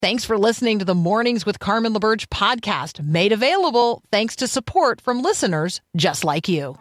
Thanks for listening to the Mornings with Carmen LaBerge podcast, made available thanks to support from listeners just like you.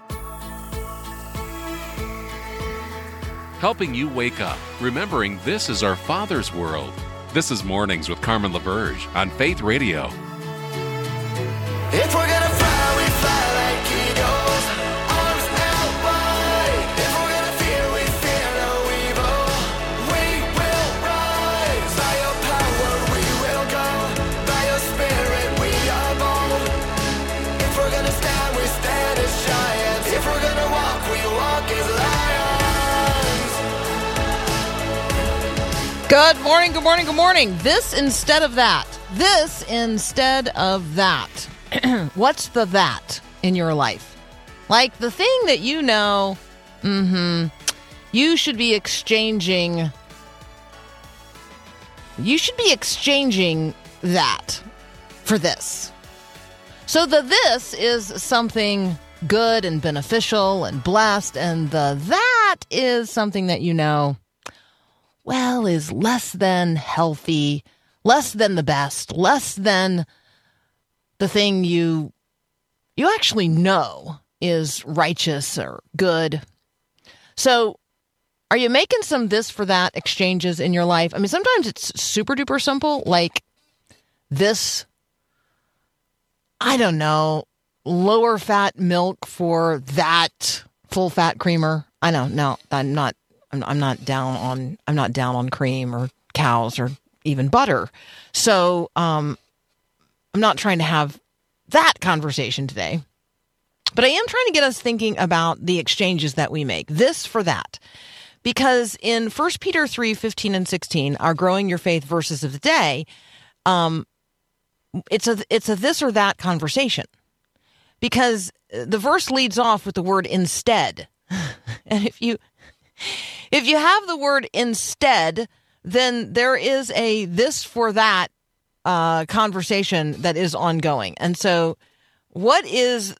Helping you wake up, remembering this is our Father's world. This is Mornings with Carmen LaBerge on Faith Radio. If we're gonna fly, we fly like eagles, arms held wide. If we're gonna fear, we fear no evil. We will rise. By your power we will go. By your spirit we are bold. If we're gonna stand, we stand as giants. If we're gonna walk, we walk as lions. Good morning, good morning, good morning. This instead of that. This instead of that. What's the that in your life? Like the thing that you know, you should be exchanging. You should be exchanging that for this. So the this is something good and beneficial and blessed, and the that is something that you know, well, is less than healthy, less than the best, less than the thing you actually know is righteous or good. So are you making some this for that exchanges in your life? I mean, sometimes it's super duper simple, like this, I don't know, lower fat milk for that full fat creamer. I know, no, I'm not down on cream or cows or even butter. So, I'm not trying to have that conversation today, but I am trying to get us thinking about the exchanges that we make, this for that. Because in 1 Peter 3:15 and 16, our Growing Your Faith verses of the day, it's a this or that conversation. Because the verse leads off with the word instead. And if you have the word instead, then there is a this for that conversation that is ongoing. And so what is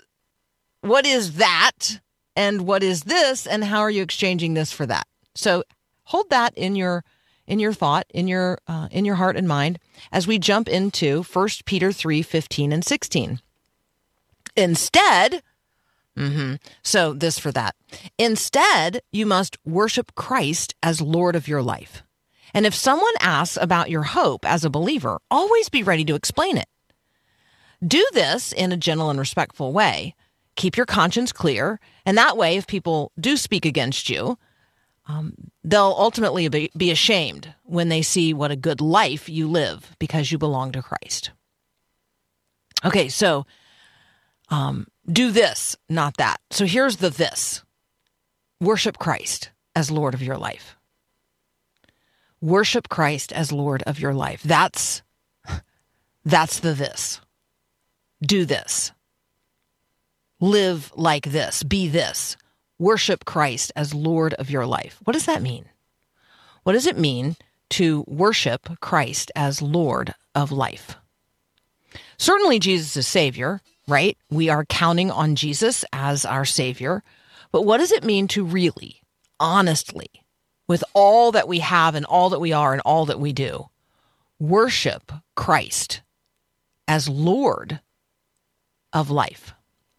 that and what is this and how are you exchanging this for that? So hold that in your thought, in your heart and mind as we jump into 1 Peter 3:15 and 16. Instead, so this for that. Instead, you must worship Christ as Lord of your life. And if someone asks about your hope as a believer, always be ready to explain it. Do this in a gentle and respectful way. Keep your conscience clear, and that way, if people do speak against you, they'll ultimately be ashamed when they see what a good life you live because you belong to Christ. Okay, so do this, not that. So here's the this. Worship Christ as Lord of your life. Worship Christ as Lord of your life. That's the this. Do this. Live like this. Be this. Worship Christ as Lord of your life. What does that mean? What does it mean to worship Christ as Lord of life? Certainly Jesus is Savior, right? We are counting on Jesus as our Savior. But what does it mean to really, honestly, with all that we have and all that we are and all that we do, worship Christ as Lord of life?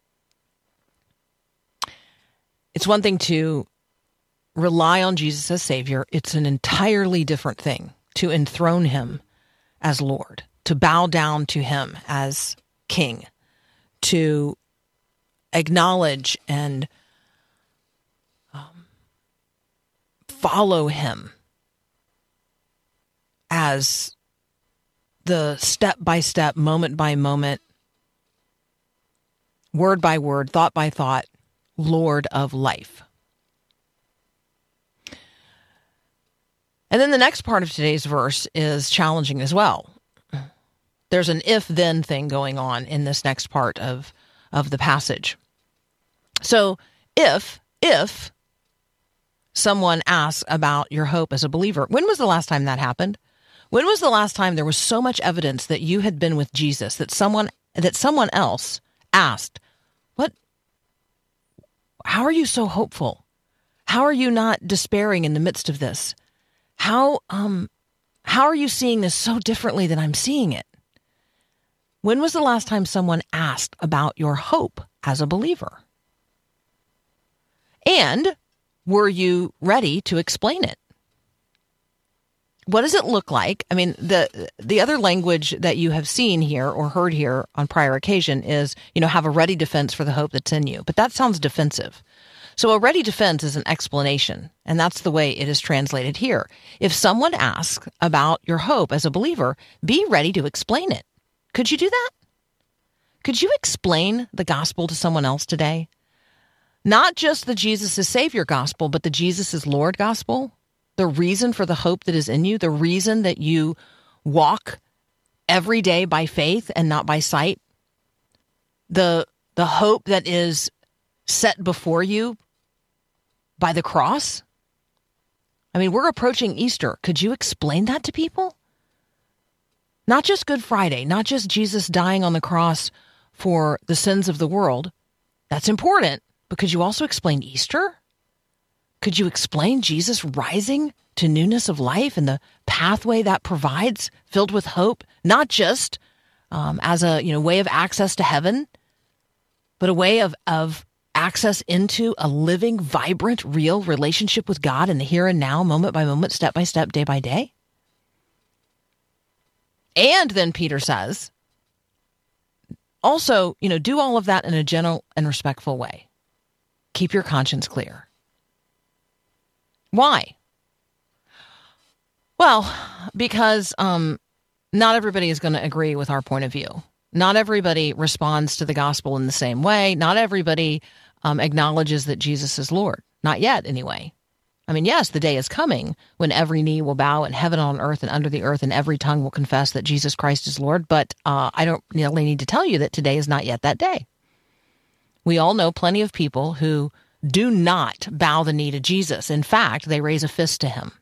It's one thing to rely on Jesus as Savior. It's an entirely different thing to enthrone him as Lord, to bow down to him as King, to acknowledge and follow him as the step-by-step, moment-by-moment, word-by-word, thought-by-thought, Lord of life. And then the next part of today's verse is challenging as well. There's an if-then thing going on in this next part of the passage. So if someone asks about your hope as a believer, when was the last time that happened? When was the last time there was so much evidence that you had been with Jesus that someone else asked, how are you so hopeful? How are you not despairing in the midst of this? How How are you seeing this so differently than I'm seeing it? When was the last time someone asked about your hope as a believer? And were you ready to explain it? What does it look like? I mean, the other language that you have seen here or heard here on prior occasion is, have a ready defense for the hope that's in you. But that sounds defensive. So a ready defense is an explanation, and that's the way it is translated here. If someone asks about your hope as a believer, be ready to explain it. Could you do that? Could you explain the gospel to someone else today? Not just the Jesus is Savior gospel, but the Jesus is Lord gospel. The reason for the hope that is in you, the reason that you walk every day by faith and not by sight, the hope that is set before you by the cross. I mean, we're approaching Easter. Could you explain that to people? Not just Good Friday, not just Jesus dying on the cross for the sins of the world. That's important, but could you also explain Easter? Could you explain Jesus rising to newness of life and the pathway that provides, filled with hope, not just as a way of access to heaven, but a way of access into a living, vibrant, real relationship with God in the here and now, moment by moment, step by step, day by day? And then Peter says, also, do all of that in a gentle and respectful way. Keep your conscience clear. Why? Well, because not everybody is going to agree with our point of view. Not everybody responds to the gospel in the same way. Not everybody acknowledges that Jesus is Lord. Not yet, anyway. I mean, yes, the day is coming when every knee will bow in heaven, on earth, and under the earth, and every tongue will confess that Jesus Christ is Lord. But I don't really need to tell you that today is not yet that day. We all know plenty of people who do not bow the knee to Jesus. In fact, they raise a fist to him.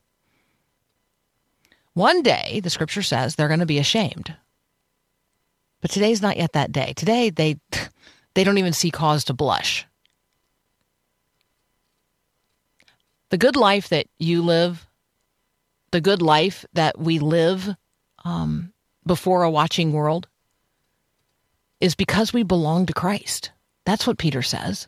One day, the scripture says, they're going to be ashamed. But today's not yet that day. Today, they don't even see cause to blush. The good life that you live, the good life that we live before a watching world, is because we belong to Christ. That's what Peter says.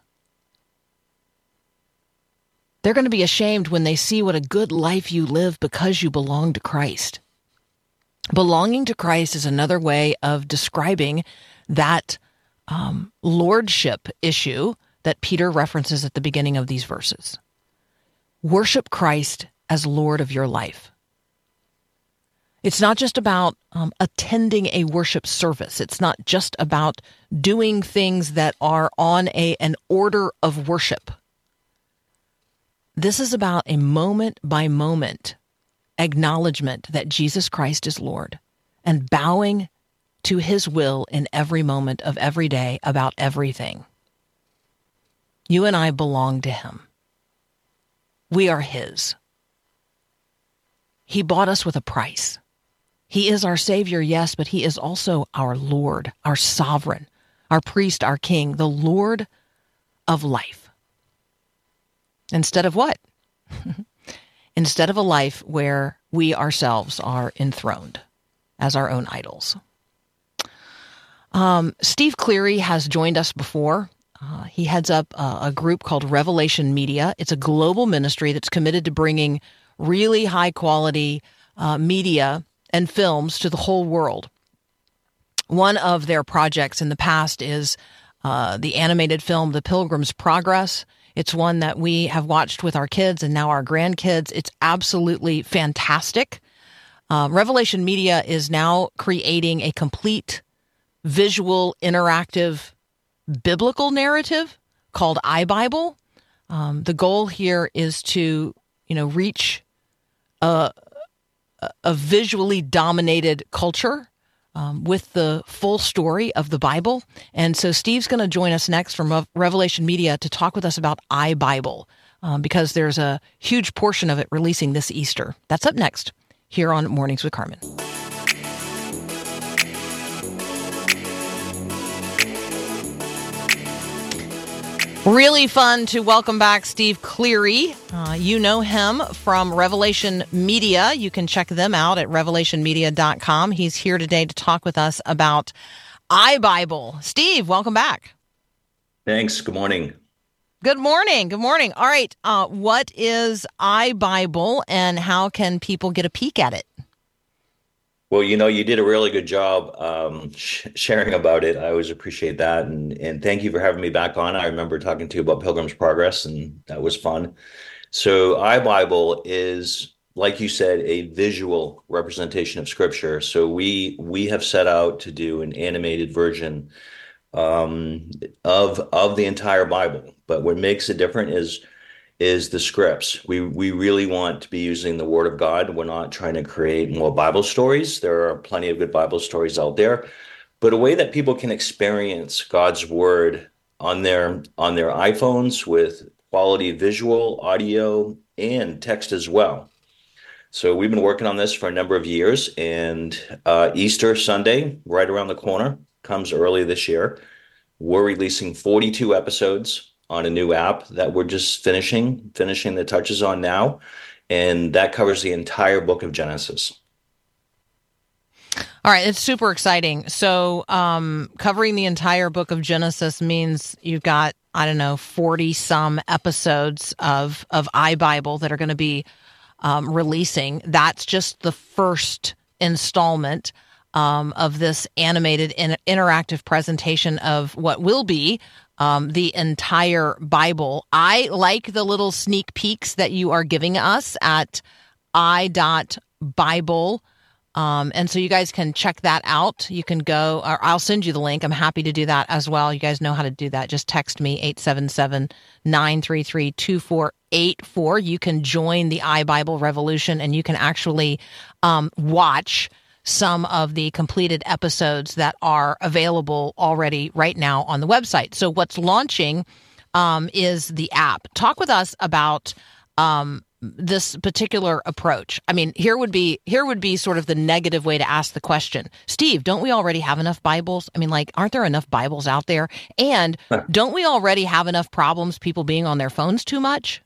They're going to be ashamed when they see what a good life you live because you belong to Christ. Belonging to Christ is another way of describing that lordship issue that Peter references at the beginning of these verses. Worship Christ as Lord of your life. It's not just about attending a worship service. It's not just about doing things that are on an order of worship. This is about a moment-by-moment acknowledgement that Jesus Christ is Lord and bowing to his will in every moment of every day about everything. You and I belong to him. We are his. He bought us with a price. He is our Savior, yes, but he is also our Lord, our sovereign, our priest, our king, the Lord of life. Instead of what? Instead of a life where we ourselves are enthroned as our own idols. Steve Cleary has joined us before. He heads up a group called Revelation Media. It's a global ministry that's committed to bringing really high-quality media and films to the whole world. One of their projects in the past is the animated film, The Pilgrim's Progress. It's one that we have watched with our kids and now our grandkids. It's absolutely fantastic. Revelation Media is now creating a complete visual, interactive, biblical narrative called iBible. The goal here is to, reach a visually dominated culture with the full story of the Bible. And so Steve's going to join us next from Revelation Media to talk with us about iBible, because there's a huge portion of it releasing this Easter. That's up next here on Mornings with Carmen. Really fun to welcome back Steve Cleary. You know him from Revelation Media. You can check them out at revelationmedia.com. He's here today to talk with us about iBible. Steve, welcome back. Thanks. Good morning. Good morning. Good morning. All right. What is iBible and how can people get a peek at it? Well, you did a really good job sharing about it. I always appreciate that. And thank you for having me back on. I remember talking to you about Pilgrim's Progress, and that was fun. So iBible is, like you said, a visual representation of Scripture. So we have set out to do an animated version of the entire Bible. But what makes it different is the scripts. We really want to be using the Word of God. We're not trying to create more Bible stories. There are plenty of good Bible stories out there, but a way that people can experience God's Word on their iPhones with quality visual, audio, and text as well. So we've been working on this for a number of years, and Easter Sunday, right around the corner, comes early this year. We're releasing 42 episodes on a new app that we're just finishing the touches on now. And that covers the entire book of Genesis. All right. It's super exciting. So covering the entire book of Genesis means you've got, 40 some episodes of iBible that are going to be releasing. That's just the first installment of this animated interactive presentation of what will be the entire Bible. I like the little sneak peeks that you are giving us at i.bible. And so you guys can check that out. You can go, or I'll send you the link. I'm happy to do that as well. You guys know how to do that. Just text me 877-933-2484. You can join the iBible revolution, and you can actually watch some of the completed episodes that are available already right now on the website. So what's launching is the app. Talk with us about this particular approach. I mean, here would be sort of the negative way to ask the question. Steve, don't we already have enough Bibles? I mean, aren't there enough Bibles out there? And don't we already have enough problems people being on their phones too much?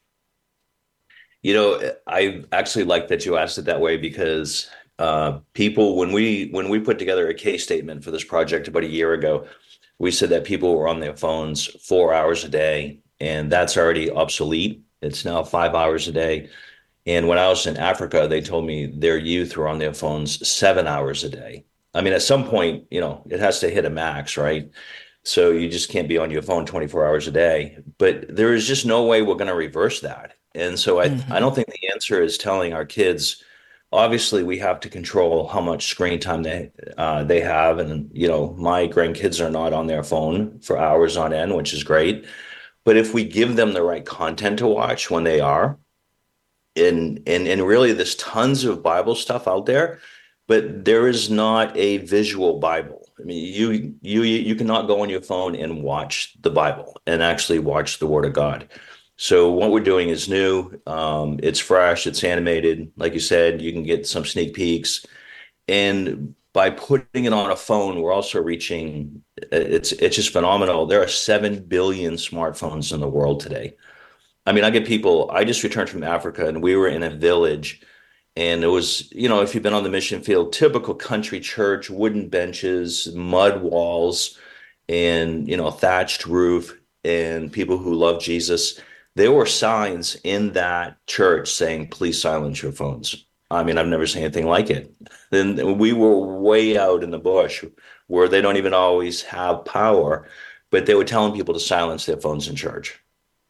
I actually like that you asked it that way, because people, when we put together a case statement for this project about a year ago, we said that people were on their phones 4 hours a day, and that's already obsolete. It's now 5 hours a day. And when I was in Africa, they told me their youth were on their phones 7 hours a day. I mean, at some point, it has to hit a max, right? So you just can't be on your phone 24 hours a day. But there is just no way we're going to reverse that. And so I don't think the answer is telling our kids, obviously, we have to control how much screen time they have. And, my grandkids are not on their phone for hours on end, which is great. But if we give them the right content to watch when they are, and really there's tons of Bible stuff out there, but there is not a visual Bible. I mean, you cannot go on your phone and watch the Bible and actually watch the Word of God. So what we're doing is new. It's fresh. It's animated. Like you said, you can get some sneak peeks. And by putting it on a phone, we're also reaching, it's just phenomenal. There are 7 billion smartphones in the world today. I mean, I just returned from Africa, and we were in a village, and it was, if you've been on the mission field, typical country church, wooden benches, mud walls, and, thatched roof, and people who love Jesus. There were signs in that church saying, please silence your phones. I mean, I've never seen anything like it. Then we were way out in the bush where they don't even always have power, but they were telling people to silence their phones in church.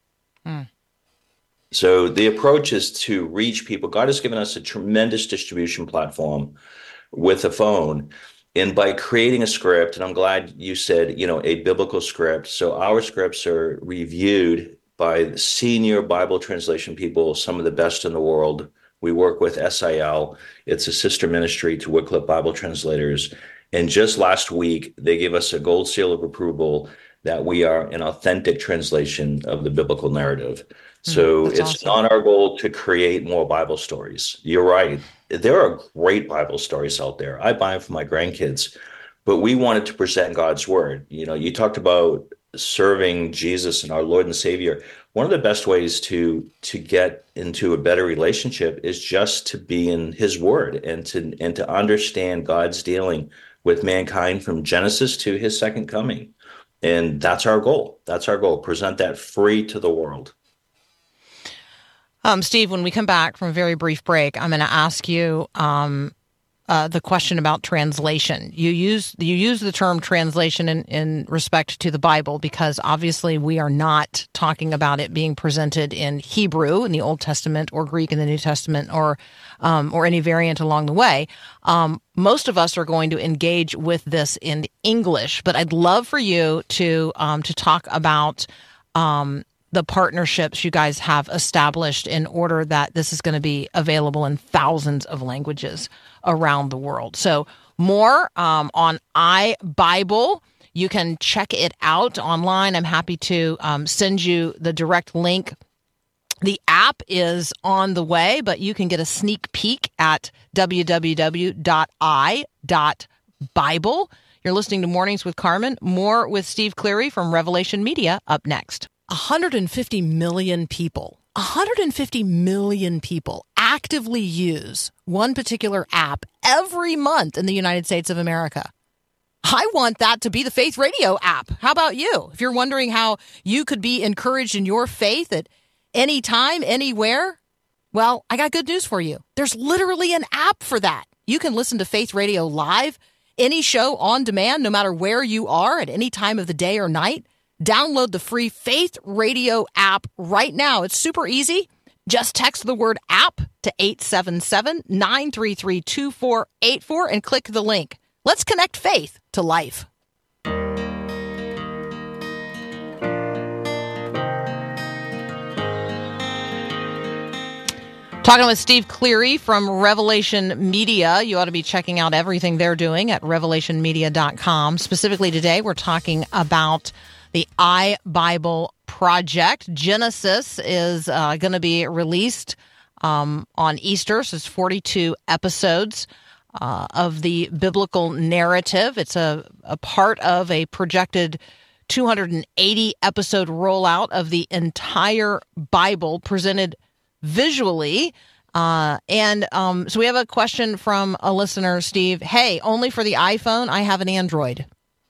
So the approach is to reach people. God has given us a tremendous distribution platform with a phone. And by creating a script, and I'm glad you said, a biblical script. So our scripts are reviewed by senior Bible translation people, some of the best in the world. We work with SIL. It's a sister ministry to Wycliffe Bible Translators. And just last week, they gave us a gold seal of approval that we are an authentic translation of the biblical narrative. So it's awesome. Not our goal to create more Bible stories. You're right. There are great Bible stories out there. I buy them for my grandkids, but we wanted to present God's word. You talked about serving Jesus and our Lord and Savior, one of the best ways to get into a better relationship is just to be in His Word and to understand God's dealing with mankind from Genesis to His second coming. And that's our goal. That's our goal. Present that free to the world. Steve, when we come back from a very brief break, I'm going to ask you the question about translation. You use the term translation in respect to the Bible because obviously we are not talking about it being presented in Hebrew in the Old Testament or Greek in the New Testament or any variant along the way. Most of us are going to engage with this in English, but I'd love for you to talk about the partnerships you guys have established in order that this is going to be available in thousands of languages around the world. So more on iBible. You can check it out online. I'm happy to send you the direct link. The app is on the way, but you can get a sneak peek at www.i.bible. You're listening to Mornings with Carmen. More with Steve Cleary from Revelation Media up next. 150 million people actively use one particular app every month in the United States of America. I want that to be the Faith Radio app. How about you? If you're wondering how you could be encouraged in your faith at any time, anywhere, well, I got good news for you. There's literally an app for that. You can listen to Faith Radio live, any show on demand, no matter where you are at any time of the day or night. Download the free Faith Radio app right now. It's super easy. Just text the word app to 877-933-2484 and click the link. Let's connect faith to life. Talking with Steve Cleary from Revelation Media. You ought to be checking out everything they're doing at revelationmedia.com. Specifically today, we're talking about the iBible project. Genesis is going to be released on Easter. So it's 42 episodes of the biblical narrative. It's a part of a projected 280 episode rollout of the entire Bible presented visually. So we have a question from a listener, Steve. Hey, only for the iPhone? I have an Android.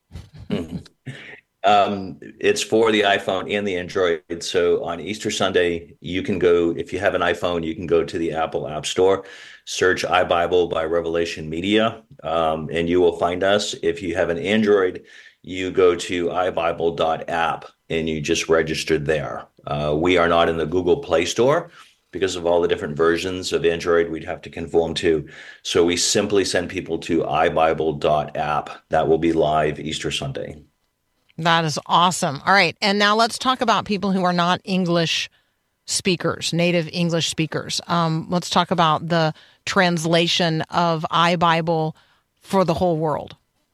It's for the iPhone and the Android. So on Easter Sunday, you can go, if you have an iPhone, you can go to the Apple App Store, search iBible by Revelation Media, and you will find us. If you have an Android, you go to iBible.app and you just registered there. We are not in the Google Play Store because of all the different versions of Android we'd have to conform to. So we simply send people to iBible.app. That will be live Easter Sunday. That is awesome. All right. And now let's talk about people who are not English speakers, native English speakers. Let's talk about the translation of iBible for the whole world.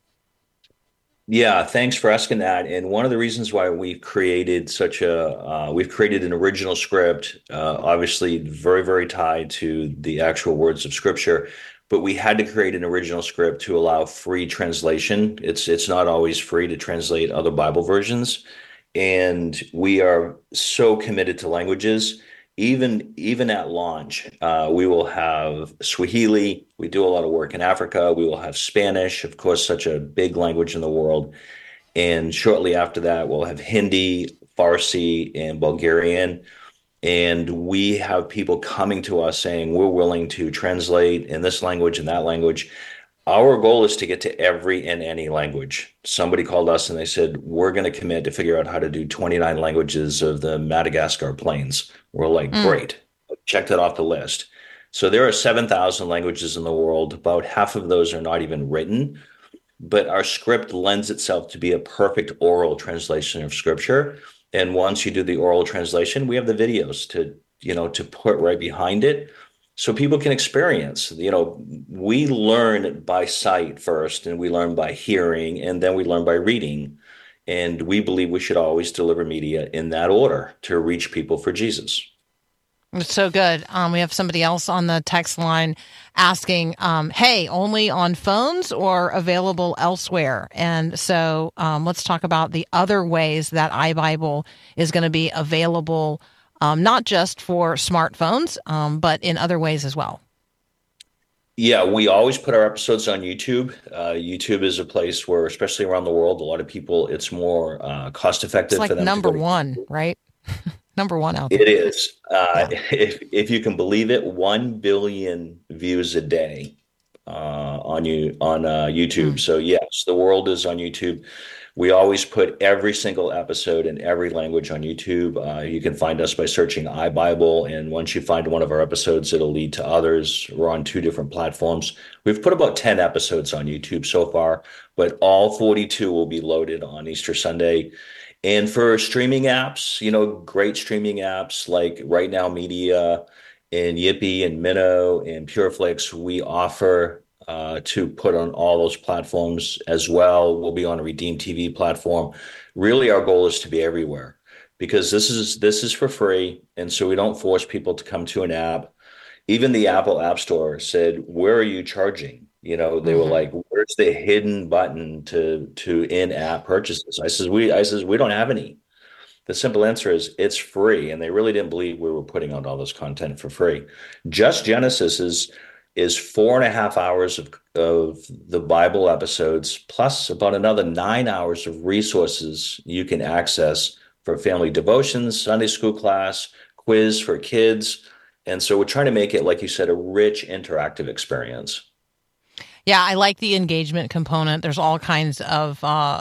Yeah, thanks for asking that. And one of the reasons why we've created we've created an original script, obviously very, very tied to the actual words of Scripture. But we had to create an original script to allow free translation. It's not always free to translate other Bible versions. And we are so committed to languages. Even at launch, we will have Swahili. We do a lot of work in Africa. We will have Spanish, of course, such a big language in the world. And shortly after that, we'll have Hindi, Farsi, and Bulgarian. And we have people coming to us saying, we're willing to translate in this language and that language. Our goal is to get to every and any language. Somebody called us and they said, we're going to commit to figure out how to do 29 languages of the Madagascar Plains. We're like, great, check that off the list. So there are 7,000 languages in the world. About half of those are not even written. But our script lends itself to be a perfect oral translation of Scripture. And once you do the oral translation, we have the videos to put right behind it so people can experience. We learn by sight first, and we learn by hearing, and then we learn by reading. And we believe we should always deliver media in that order to reach people for Jesus. It's so good. We have somebody else on the text line asking, hey, only on phones or available elsewhere? And so let's talk about the other ways that iBible is going to be available, not just for smartphones, but in other ways as well. Yeah, we always put our episodes on YouTube. YouTube is a place where, especially around the world, a lot of people, it's more cost effective It's like for them. number one, right? Number one out there. It is. Yeah. If you can believe it, 1 billion views a day on YouTube. So yes, the world is on YouTube. We always put every single episode in every language on YouTube. You can find us by searching iBible, and once you find one of our episodes, it'll lead to others. We're on 2 different platforms. We've put about 10 episodes on YouTube so far, but all 42 will be loaded on Easter Sunday. And for streaming apps, great streaming apps like Right Now Media and Yippee and Minnow and Pureflix, we offer to put on all those platforms as well. We'll be on a Redeem TV platform. Really, our goal is to be everywhere because this is for free, and so we don't force people to come to an app. Even the Apple App Store said, "Where are you charging?" They were like, "Where's the hidden button to in-app purchases?" I says, we don't have any. The simple answer is it's free, and they really didn't believe we were putting out all this content for free. Just Genesis is 4.5 hours of the Bible episodes, plus about another 9 hours of resources you can access for family devotions, Sunday school class, quiz for kids. And so we're trying to make it, like you said, a rich interactive experience. Yeah, I like the engagement component. There's all kinds of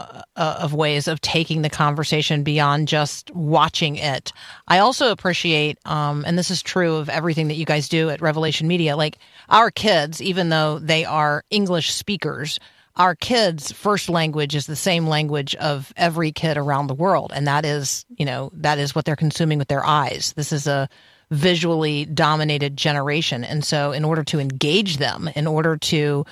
ways of taking the conversation beyond just watching it. I also appreciate, and this is true of everything that you guys do at Revelation Media, like our kids, even though they are English speakers, our kids' first language is the same language of every kid around the world. And that is what they're consuming with their eyes. This is a visually dominated generation. And so in order to engage them, in order to,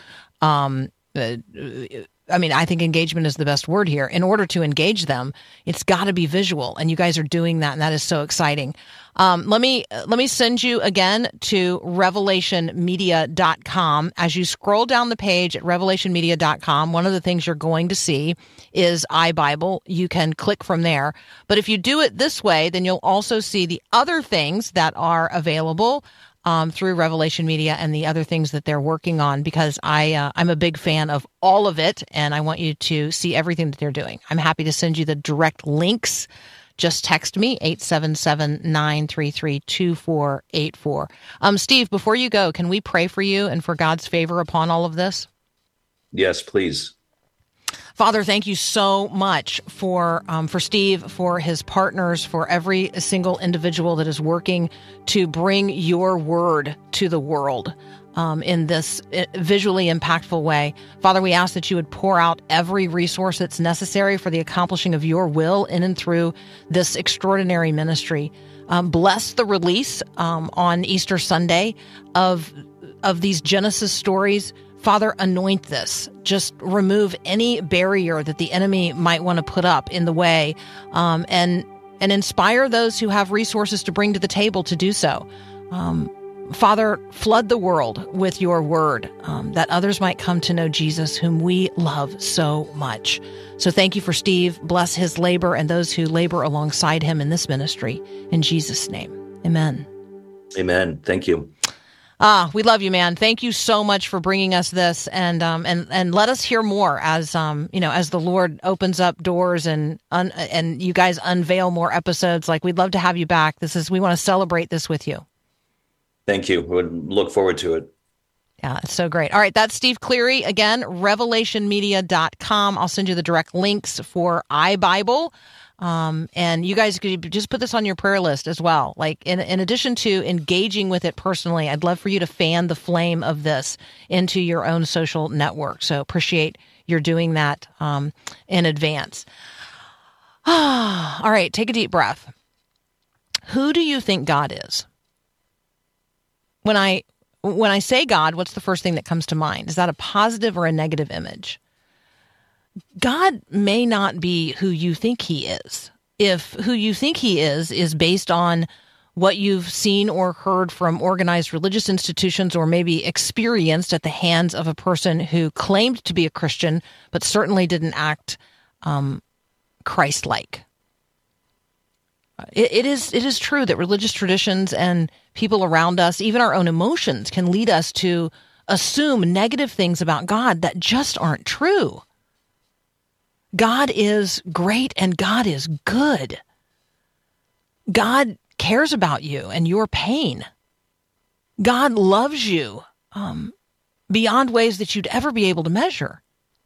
I think engagement is the best word here. In order to engage them, it's got to be visual. And you guys are doing that. And that is so exciting. Let me send you again to revelationmedia.com. As you scroll down the page at revelationmedia.com, one of the things you're going to see is iBible. You can click from there. But if you do it this way, then you'll also see the other things that are available through Revelation Media and the other things that they're working on, because I'm a big fan of all of it, and I want you to see everything that they're doing. I'm happy to send you the direct links. Just text me, 877-933-2484. Steve, before you go, can we pray for you and for God's favor upon all of this? Yes, please. Father, thank you so much for Steve, for his partners, for every single individual that is working to bring your word to the world in this visually impactful way. Father, we ask that you would pour out every resource that's necessary for the accomplishing of your will in and through this extraordinary ministry. Bless the release on Easter Sunday of these Genesis stories. Father, anoint this. Just remove any barrier that the enemy might want to put up in the way, and inspire those who have resources to bring to the table to do so. Father, flood the world with your word, that others might come to know Jesus, whom we love so much. So thank you for Steve. Bless his labor and those who labor alongside him in this ministry. In Jesus' name, amen. Amen. Thank you. We love you, man. Thank you so much for bringing us this, and let us hear more as as the Lord opens up doors and you guys unveil more episodes. Like, we'd love to have you back. We want to celebrate this with you. Thank you. We would look forward to it. Yeah, it's so great. All right, that's Steve Cleary. Again, revelationmedia.com. I'll send you the direct links for iBible. And you guys could just put this on your prayer list as well. Like, in addition to engaging with it personally, I'd love for you to fan the flame of this into your own social network. So appreciate your doing that in advance. All right, take a deep breath. Who do you think God is? When I say God, what's the first thing that comes to mind? Is that a positive or a negative image? God may not be who you think he is. If who you think he is based on what you've seen or heard from organized religious institutions or maybe experienced at the hands of a person who claimed to be a Christian but certainly didn't act Christ-like. It is true that religious traditions and people around us, even our own emotions, can lead us to assume negative things about God that just aren't true. God is great and God is good. God cares about you and your pain. God loves you beyond ways that you'd ever be able to measure.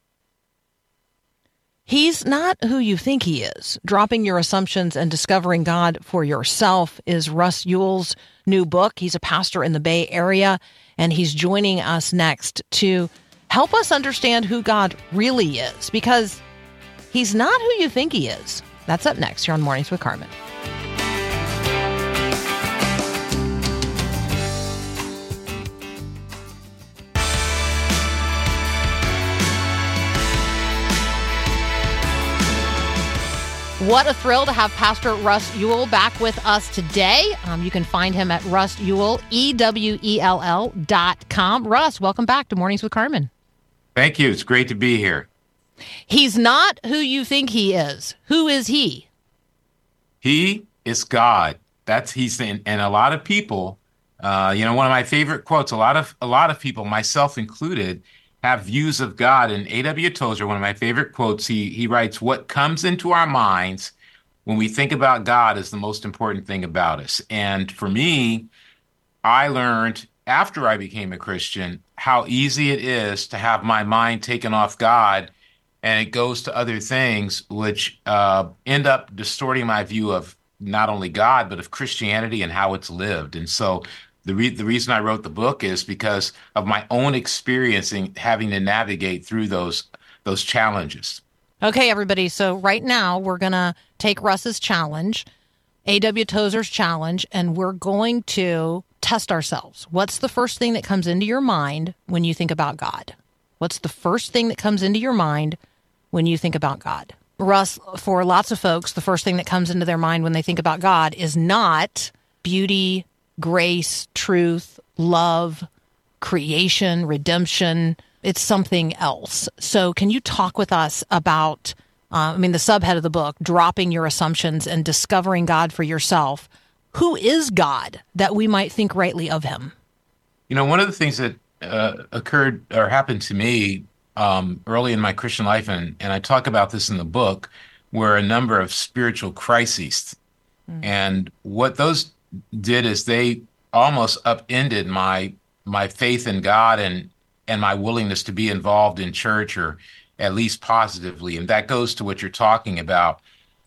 He's not who you think he is. Dropping Your Assumptions and Discovering God for Yourself is Russ Ewell's new book. He's a pastor in the Bay Area, and he's joining us next to help us understand who God really is, because he's not who you think he is. That's up next here on Mornings with Carmen. What a thrill to have Pastor Russ Ewell back with us today. You can find him at Russ Ewell, EWELL.com. Russ, welcome back to Mornings with Carmen. Thank you. It's great to be here. He's not who you think he is. Who is he? He is God. He's and a lot of people, one of my favorite quotes, a lot of people, myself included, have views of God. And A.W. Tozer, one of my favorite quotes, he writes, "What comes into our minds when we think about God is the most important thing about us." And for me, I learned after I became a Christian how easy it is to have my mind taken off God and it goes to other things, which end up distorting my view of not only God, but of Christianity and how it's lived. And so the reason I wrote the book is because of my own experience in having to navigate through those challenges. Okay, everybody. So right now we're going to take Russ's challenge, A.W. Tozer's challenge, and we're going to test ourselves. What's the first thing that comes into your mind when you think about God? What's the first thing that comes into your mind when you think about God? Russ, for lots of folks, the first thing that comes into their mind when they think about God is not beauty, grace, truth, love, creation, redemption. It's something else. So can you talk with us about, the subhead of the book, Dropping Your Assumptions and Discovering God for Yourself. Who is God that we might think rightly of him? One of the things that occurred or happened to me early in my Christian life, and I talk about this in the book, were a number of spiritual crises. And what those did is they almost upended my faith in God and my willingness to be involved in church, or at least positively. And that goes to what you're talking about.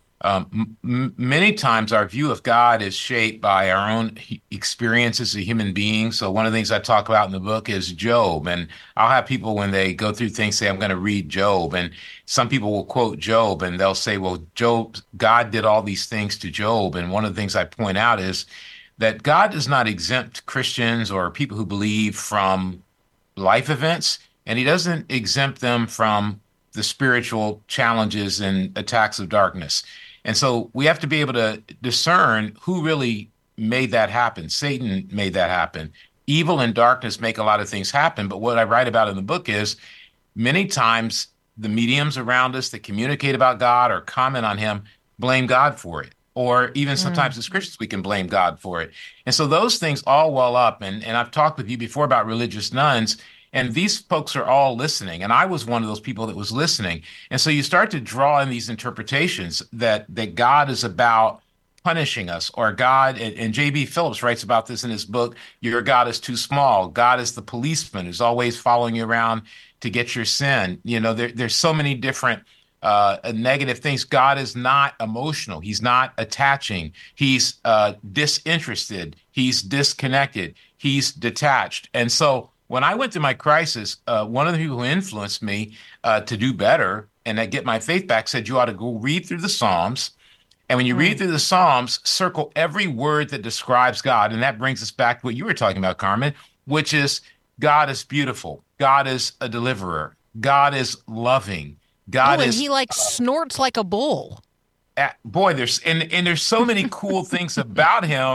Many times our view of God is shaped by our own experience as a human being. So one of the things I talk about in the book is Job. And I'll have people, when they go through things, say, I'm going to read Job. And some people will quote Job and they'll say, well, God did all these things to Job. And one of the things I point out is that God does not exempt Christians or people who believe from life events, and he doesn't exempt them from the spiritual challenges and attacks of darkness. And so we have to be able to discern who really made that happen. Satan made that happen. Evil and darkness make a lot of things happen. But what I write about in the book is many times the mediums around us that communicate about God or comment on him blame God for it. Or even sometimes as Christians, we can blame God for it. And so those things all well up. And I've talked with you before about religious nuns. And these folks are all listening. And I was one of those people that was listening. And so you start to draw in these interpretations that God is about punishing us, or God, and J.B. Phillips writes about this in his book, Your God is Too Small. God is the policeman who's always following you around to get your sin. There's so many different negative things. God is not emotional. He's not attaching. He's disinterested. He's disconnected. He's detached. And so when I went through my crisis, one of the people who influenced me to do better and to get my faith back said, you ought to go read through the Psalms. And when you read through the Psalms, circle every word that describes God. And that brings us back to what you were talking about, Carmen, which is God is beautiful. God is a deliverer. God is loving. God is. He snorts like a bull. Boy, there's so many cool things about him.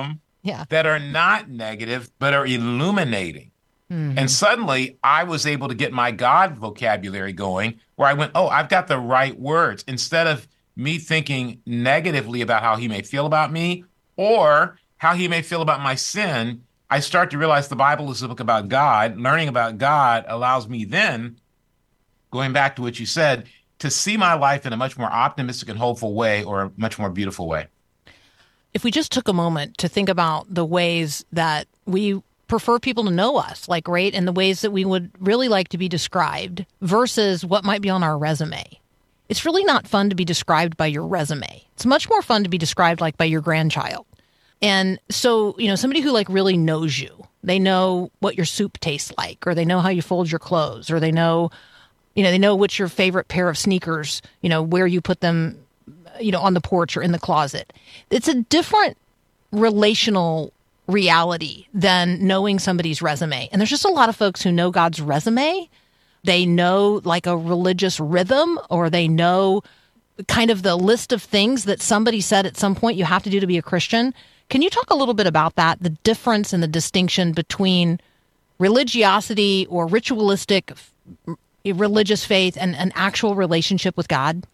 Yeah. that are not negative, but are illuminating. And suddenly I was able to get my God vocabulary going where I went, oh, I've got the right words. Instead of me thinking negatively about how he may feel about me or how he may feel about my sin, I start to realize the Bible is a book about God. Learning about God allows me then, going back to what you said, to see my life in a much more optimistic and hopeful way, or a much more beautiful way. If we just took a moment to think about the ways that we prefer people to know us, like, right, and the ways that we would really like to be described versus what might be on our resume. It's really not fun to be described by your resume. It's much more fun to be described like by your grandchild. And so, somebody who like really knows you, they know what your soup tastes like, or they know how you fold your clothes, or they know what's your favorite pair of sneakers, where you put them, on the porch or in the closet. It's a different relational reality than knowing somebody's resume. And there's just a lot of folks who know God's resume. They know like a religious rhythm, or they know kind of the list of things that somebody said at some point you have to do to be a Christian. Can you talk a little bit about that, the difference and the distinction between religiosity or ritualistic religious faith and an actual relationship with God?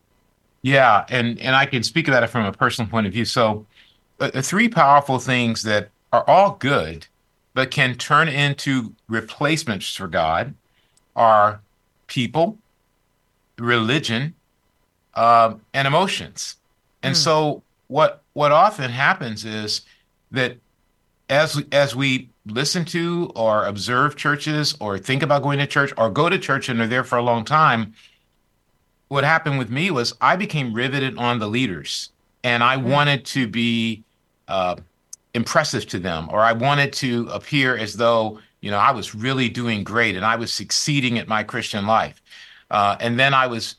Yeah, and I can speak about it from a personal point of view. So three powerful things that are all good, but can turn into replacements for God are people, religion, and emotions. And so what often happens is that as we listen to or observe churches or think about going to church or go to church and are there for a long time, what happened with me was I became riveted on the leaders, and I wanted to be impressive to them, or I wanted to appear as though, I was really doing great and I was succeeding at my Christian life. And then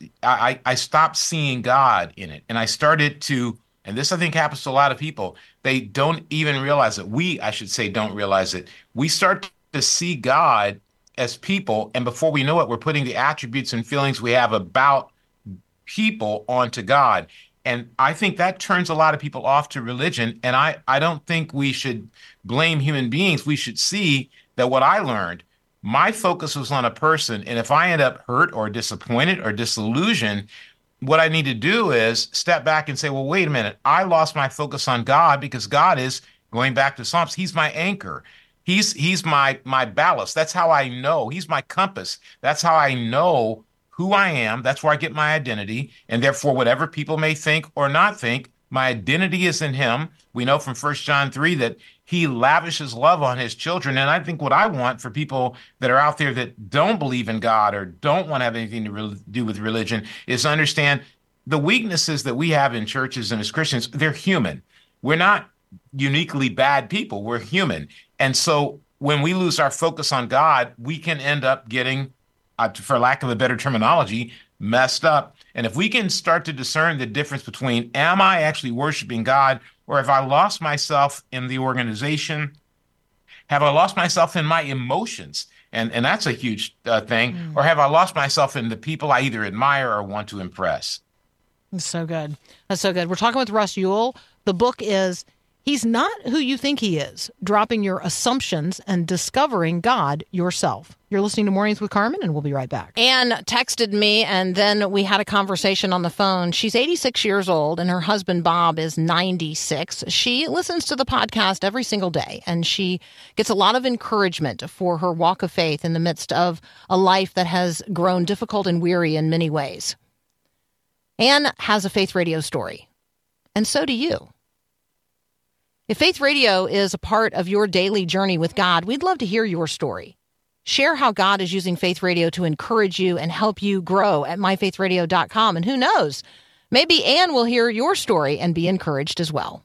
I stopped seeing God in it. And I started to, and this I think happens to a lot of people, they don't even realize it. I should say, don't realize it. We start to see God as people, and before we know it, we're putting the attributes and feelings we have about people onto God. And I think that turns a lot of people off to religion. And I don't think we should blame human beings. We should see that what I learned, my focus was on a person. And if I end up hurt or disappointed or disillusioned, what I need to do is step back and say, well, wait a minute. I lost my focus on God, because God is, going back to Psalms, he's my anchor. He's my ballast. That's how I know. He's my compass. That's how I know who I am. That's where I get my identity. And therefore, whatever people may think or not think, my identity is in him. We know from 1 John 3 that he lavishes love on his children. And I think what I want for people that are out there that don't believe in God or don't want to have anything to do with religion is to understand the weaknesses that we have in churches and as Christians. They're human. We're not uniquely bad people. We're human. And so when we lose our focus on God, we can end up getting, for lack of a better terminology, messed up. And if we can start to discern the difference between, am I actually worshiping God, or have I lost myself in the organization? Have I lost myself in my emotions? And that's a huge thing. Or have I lost myself in the people I either admire or want to impress? That's so good. That's so good. We're talking with Russ Ewell. The book is He's Not Who You Think He Is, Dropping Your Assumptions and Discovering God Yourself. You're listening to Mornings with Carmen, and we'll be right back. Anne texted me, and then we had a conversation on the phone. She's 86 years old, and her husband, Bob, is 96. She listens to the podcast every single day, and she gets a lot of encouragement for her walk of faith in the midst of a life that has grown difficult and weary in many ways. Anne has a Faith Radio story, and so do you. If Faith Radio is a part of your daily journey with God, we'd love to hear your story. Share how God is using Faith Radio to encourage you and help you grow at myfaithradio.com. And who knows, maybe Anne will hear your story and be encouraged as well.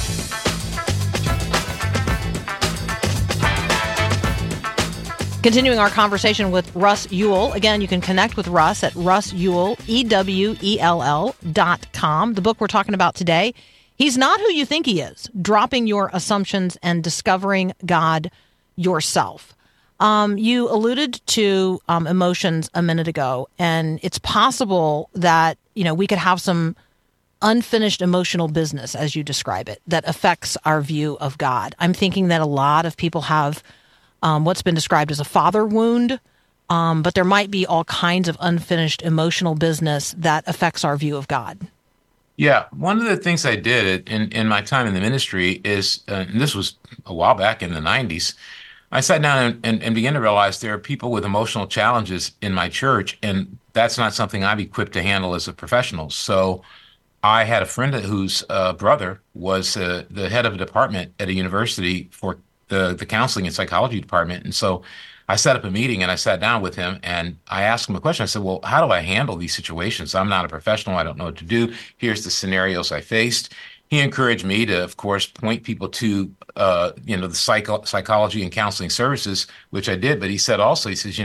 Continuing our conversation with Russ Ewell. Again, you can connect with Russ at RussEwell, EWELL.com. The book we're talking about today, He's Not Who You Think He Is, Dropping Your Assumptions and Discovering God Yourself. You alluded to emotions a minute ago, and it's possible that, we could have some unfinished emotional business, as you describe it, that affects our view of God. I'm thinking that a lot of people have what's been described as a father wound, but there might be all kinds of unfinished emotional business that affects our view of God. Yeah, one of the things I did in my time in the ministry is, and this was a while back in the 90s, I sat down and began to realize there are people with emotional challenges in my church, and that's not something I'm equipped to handle as a professional. So I had a friend whose brother was the head of a department at a university for the counseling and psychology department. And so I set up a meeting and I sat down with him and I asked him a question. I said, well, how do I handle these situations? I'm not a professional. I don't know what to do. Here's the scenarios I faced. He encouraged me to, of course, point people to, the psychology and counseling services, which I did. But he said also, he says,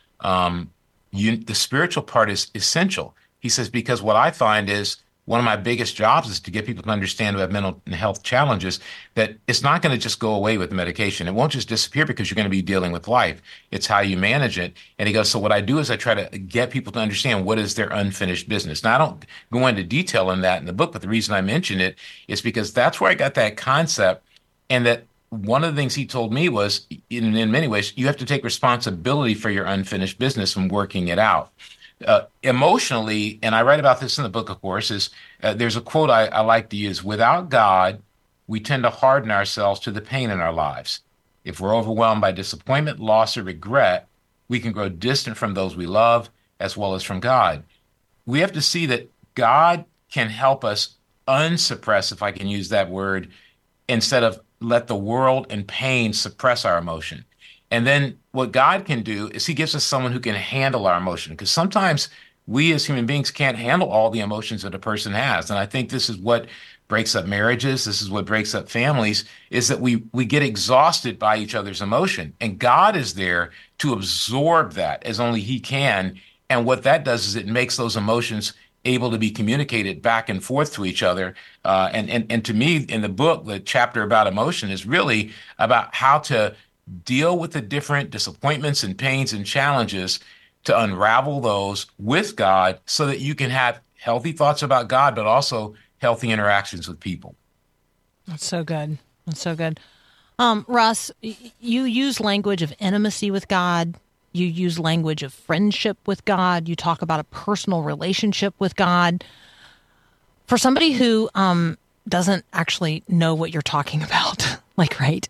the spiritual part is essential. He says, because what I find is one of my biggest jobs is to get people to understand who have mental health challenges, that it's not going to just go away with the medication. It won't just disappear because you're going to be dealing with life. It's how you manage it. And he goes, so what I do is I try to get people to understand what is their unfinished business. Now, I don't go into detail in that in the book, but the reason I mention it is because that's where I got that concept. And that one of the things he told me was, in many ways, you have to take responsibility for your unfinished business and working it out. Emotionally, and I write about this in the book, of course, is there's a quote I like to use: without God, we tend to harden ourselves to the pain in our lives. If we're overwhelmed by disappointment, loss, or regret, we can grow distant from those we love as well as from God. We have to see that God can help us unsuppress, if I can use that word, instead of let the world and pain suppress our emotion. And then what God can do is he gives us someone who can handle our emotion, because sometimes we as human beings can't handle all the emotions that a person has. And I think this is what breaks up marriages. This is what breaks up families, is that we get exhausted by each other's emotion. And God is there to absorb that as only he can. And what that does is it makes those emotions able to be communicated back and forth to each other. And to me, in the book, the chapter about emotion is really about how to deal with the different disappointments and pains and challenges, to unravel those with God so that you can have healthy thoughts about God, but also healthy interactions with people. That's so good. That's so good. Russ, you use language of intimacy with God. You use language of friendship with God. You talk about a personal relationship with God. For somebody who doesn't actually know what you're talking about, right?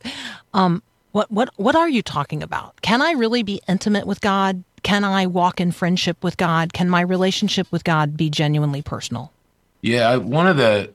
What are you talking about? Can I really be intimate with God? Can I walk in friendship with God? Can my relationship with God be genuinely personal? Yeah, one of the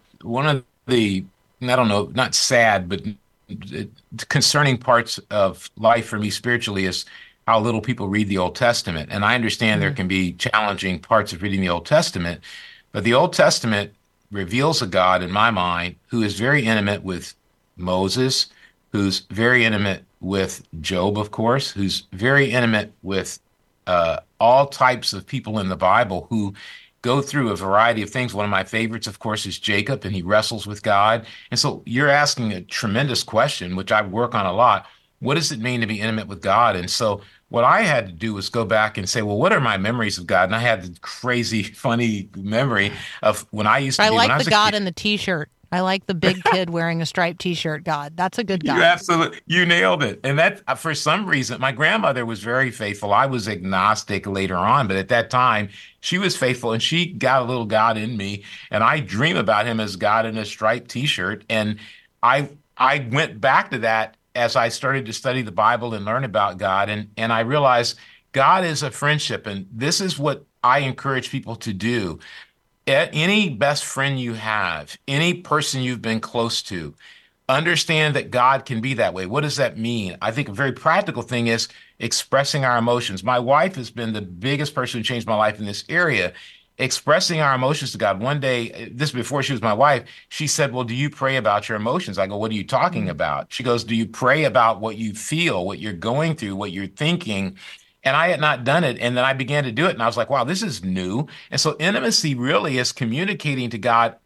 I don't know, not sad, but concerning parts of life for me spiritually is how little people read the Old Testament. And I understand there can be challenging parts of reading the Old Testament, but the Old Testament reveals a God, in my mind, who is very intimate with Moses, who's very intimate with Job, of course, who's very intimate with all types of people in the Bible who go through a variety of things. One of my favorites, of course, is Jacob, and he wrestles with God. And so you're asking a tremendous question, which I work on a lot. What does it mean to be intimate with God? And so what I had to do was go back and say, well, what are my memories of God? And I had the crazy, funny memory of when I used to I be, like when I was the a God kid. in the T-shirt. I like the big kid wearing a striped T-shirt God. That's a good God. You nailed it. And that, for some reason, my grandmother was very faithful. I was agnostic later on, but at that time, she was faithful, and she got a little God in me. And I dream about him as God in a striped T-shirt. And I went back to that as I started to study the Bible and learn about God. And I realized God is a friendship. And this is what I encourage people to do. Any best friend you have, any person you've been close to, understand that God can be that way. What does that mean? I think a very practical thing is expressing our emotions. My wife has been the biggest person who changed my life in this area, expressing our emotions to God. One day, this before she was my wife, she said, well, do you pray about your emotions? I go, what are you talking about? She goes, do you pray about what you feel, what you're going through, what you're thinking? And I had not done it. And then I began to do it. And I was like, wow, this is new. And so intimacy really is communicating to God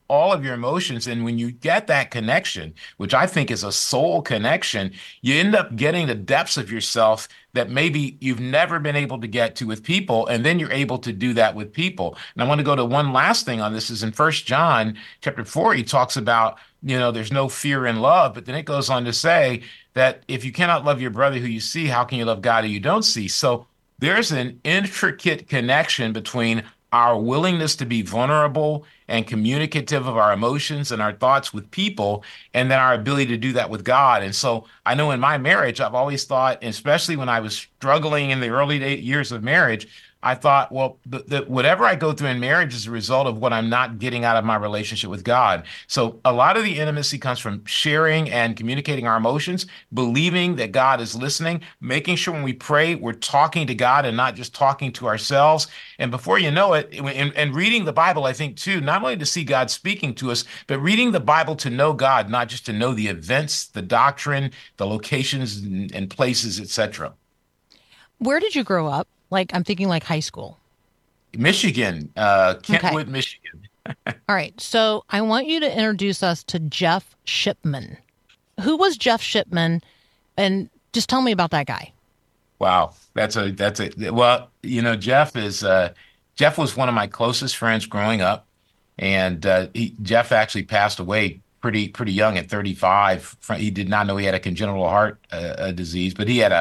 all of your emotions. And when you get that connection, which I think is a soul connection, you end up getting the depths of yourself that maybe you've never been able to get to with people. And then you're able to do that with people. And I want to go to one last thing on this is in 1 John chapter 4, he talks about, there's no fear in love. But then it goes on to say that if you cannot love your brother who you see, how can you love God who you don't see? So there's an intricate connection between our willingness to be vulnerable and communicative of our emotions and our thoughts with people, and then our ability to do that with God. And so I know in my marriage, I've always thought, especially when I was struggling in the early years of marriage, I thought, well, whatever I go through in marriage is a result of what I'm not getting out of my relationship with God. So a lot of the intimacy comes from sharing and communicating our emotions, believing that God is listening, making sure when we pray, we're talking to God and not just talking to ourselves. And before you know it, and reading the Bible, I think, too, not only to see God speaking to us, but reading the Bible to know God, not just to know the events, the doctrine, the locations and places, etc. Where did you grow up? Like, I'm thinking like high school. Michigan, Kentwood, Michigan. All right. So I want you to introduce us to Jeff Shipman. Who was Jeff Shipman? And just tell me about that guy. Wow. Well, Jeff was one of my closest friends growing up. And Jeff actually passed away pretty young at 35. He did not know he had a congenital heart disease, but he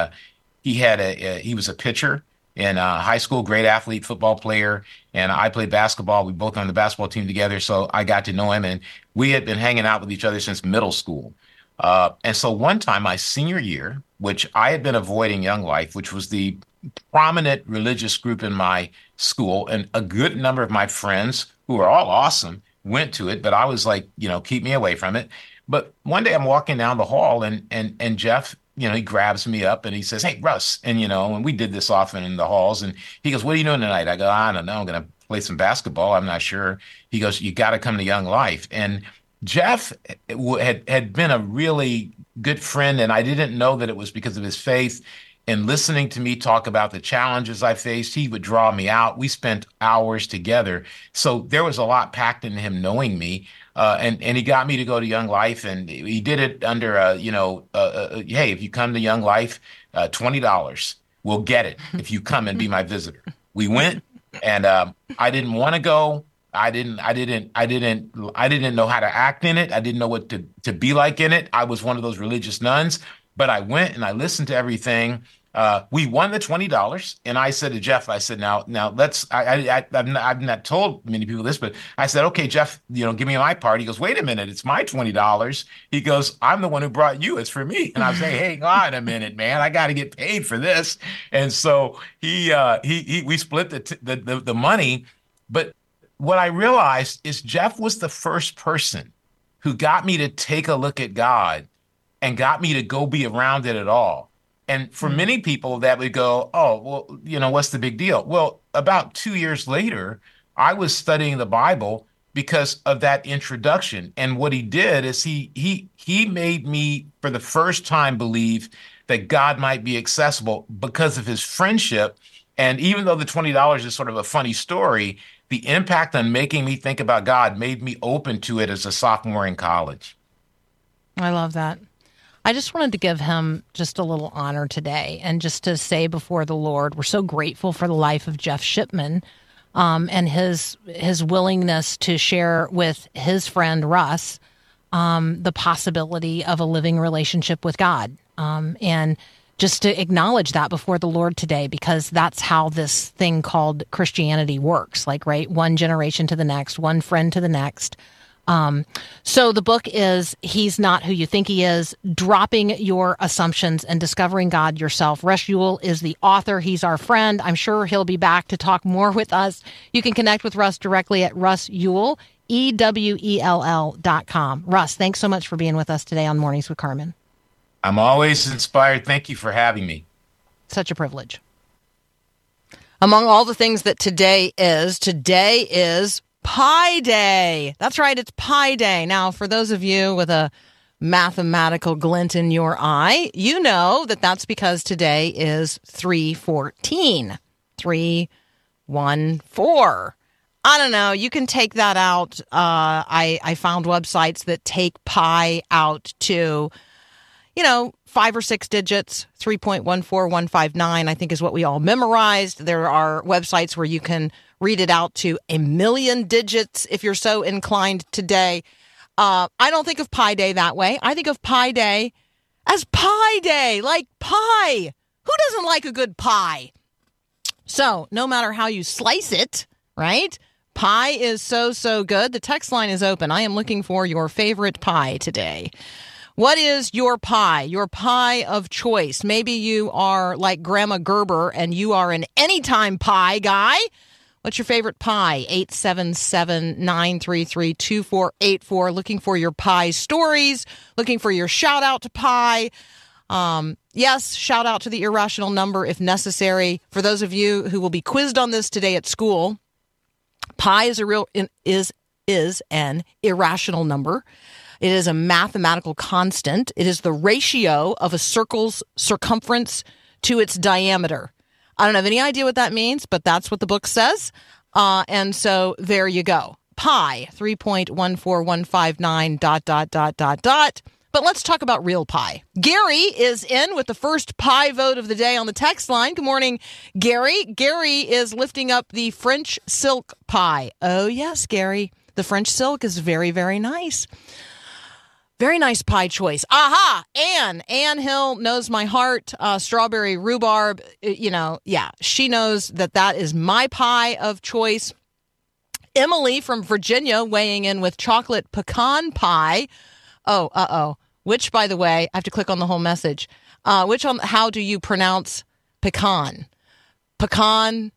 was a pitcher in high school, great athlete, football player, and I played basketball. We both on the basketball team together, so I got to know him, and we had been hanging out with each other since middle school. And so one time, my senior year, which I had been avoiding Young Life, which was the prominent religious group in my school, and a good number of my friends, who were all awesome, went to it, but I was like, keep me away from it. But one day I'm walking down the hall, and Jeff, he grabs me up and he says, "Hey, Russ." And, and we did this often in the halls. And he goes, "What are you doing tonight?" I go, "I don't know. I'm going to play some basketball. I'm not sure." He goes, "You got to come to Young Life." And Jeff had been a really good friend. And I didn't know that it was because of his faith. And listening to me talk about the challenges I faced, he would draw me out. We spent hours together. So there was a lot packed in him knowing me. And he got me to go to Young Life, and he did it under, hey, if you come to Young Life, $20, we'll get it if you come and be my visitor. We went, and I didn't want to go. I didn't know how to act in it. I didn't know what to be like in it. I was one of those religious nuns, but I went and I listened to everything. We won the $20, and I said to Jeff, I said, now let's. I've not told many people this, but I said, "Okay, Jeff, give me my part." He goes, "Wait a minute, it's my $20." He goes, "I'm the one who brought you. It's for me." And I was saying, "Hey, hang on a minute, man. I got to get paid for this." And so we split the money. But what I realized is Jeff was the first person who got me to take a look at God and got me to go be around it at all. And for many people, that would go, "Oh, well, what's the big deal?" Well, about 2 years later, I was studying the Bible because of that introduction. And what he did is he made me, for the first time, believe that God might be accessible because of his friendship. And even though the $20 is sort of a funny story, the impact on making me think about God made me open to it as a sophomore in college. I love that. I just wanted to give him just a little honor today, and just to say before the Lord, we're so grateful for the life of Jeff Shipman and his willingness to share with his friend Russ the possibility of a living relationship with God, and just to acknowledge that before the Lord today, because that's how this thing called Christianity works. Like, right, one generation to the next, one friend to the next. So the book is He's Not Who You Think He Is, Dropping Your Assumptions and Discovering God Yourself. Russ Ewell is the author. He's our friend. I'm sure he'll be back to talk more with us. You can connect with Russ directly at Russ Ewell, EWELL.com. Russ, thanks so much for being with us today on Mornings with Carmen. I'm always inspired. Thank you for having me. Such a privilege. Among all the things that today is Pi Day. That's right, it's Pi Day. Now, for those of you with a mathematical glint in your eye, you know that that's because today is 3/14. 3/14. I don't know. You can take that out. I found websites that take pi out to, 5 or 6 digits. 3.14159, I think, is what we all memorized. There are websites where you can read it out to 1 million digits if you're so inclined today. I don't think of Pi Day that way. I think of Pi Day as Pie Day, like pie. Who doesn't like a good pie? So no matter how you slice it, right? Pie is so, so good. The text line is open. I am looking for your favorite pie today. What is your pie of choice? Maybe you are like Grandma Gerber and you are an anytime pie guy. What's your favorite pie? 877-933-2484. Looking for your pie stories, looking for your shout out to pie. Yes, shout out to the irrational number if necessary. For those of you who will be quizzed on this today at school, pi is an irrational number. It is a mathematical constant. It is the ratio of a circle's circumference to its diameter. I don't have any idea what that means, but that's what the book says. And so there you go. Pi, 3.14159, ... But let's talk about real pie. Gary is in with the first pie vote of the day on the text line. Good morning, Gary. Gary is lifting up the French silk pie. Oh, yes, Gary. The French silk is very, very nice. Very nice pie choice. Aha! Ann Hill knows my heart. Strawberry rhubarb, she knows that is my pie of choice. Emily from Virginia weighing in with chocolate pecan pie. Oh, which, by the way, I have to click on the whole message. How do you pronounce pecan? Pecan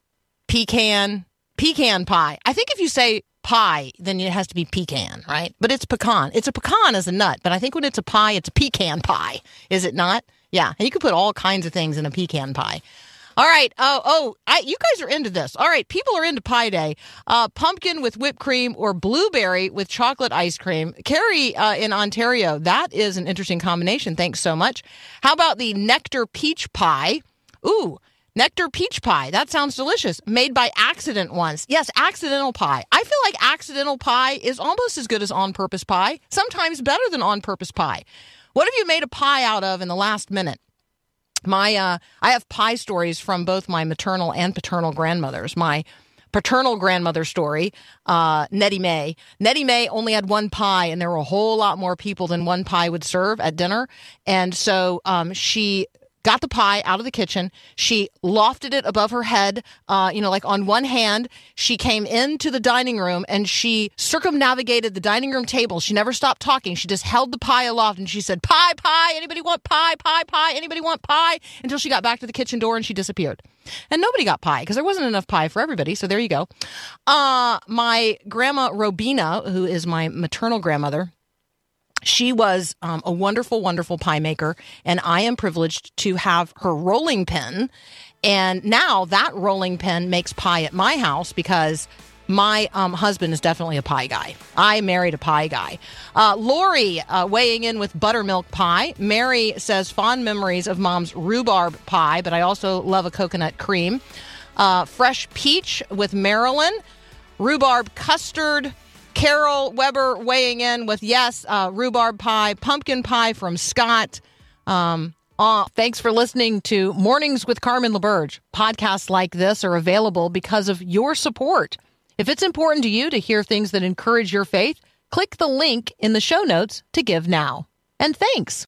pie. I think if you say pie, then it has to be pecan, right? But it's pecan. It's a pecan as a nut, but I think when it's a pie, it's a pecan pie. Is it not? Yeah, and you could put all kinds of things in a pecan pie. All right. You guys are into this. All right. People are into Pie Day. Pumpkin with whipped cream or blueberry with chocolate ice cream. Carrie in Ontario, that is an interesting combination. Thanks so much. How about the nectar peach pie? Ooh, nectar peach pie. That sounds delicious. Made by accident once. Yes, accidental pie. I feel like accidental pie is almost as good as on-purpose pie. Sometimes better than on-purpose pie. What have you made a pie out of in the last minute? I have pie stories from both my maternal and paternal grandmothers. My paternal grandmother story, Nettie Mae. Nettie Mae only had one pie, and there were a whole lot more people than one pie would serve at dinner. And so she got the pie out of the kitchen. She lofted it above her head, like on one hand. She came into the dining room and she circumnavigated the dining room table. She never stopped talking. She just held the pie aloft and she said, "Pie, pie, anybody want pie, pie, pie, anybody want pie?" Until she got back to the kitchen door and she disappeared. And nobody got pie because there wasn't enough pie for everybody. So there you go. My grandma Robina, who is my maternal grandmother, she was a wonderful, wonderful pie maker, and I am privileged to have her rolling pin. And now that rolling pin makes pie at my house because my husband is definitely a pie guy. I married a pie guy. Lori weighing in with buttermilk pie. Mary says fond memories of mom's rhubarb pie, but I also love a coconut cream. Fresh peach with Marilyn. Rhubarb custard. Carol Weber weighing in with, rhubarb pie, pumpkin pie from Scott. Thanks for listening to Mornings with Carmen LaBerge. Podcasts like this are available because of your support. If it's important to you to hear things that encourage your faith, click the link in the show notes to give now. And thanks.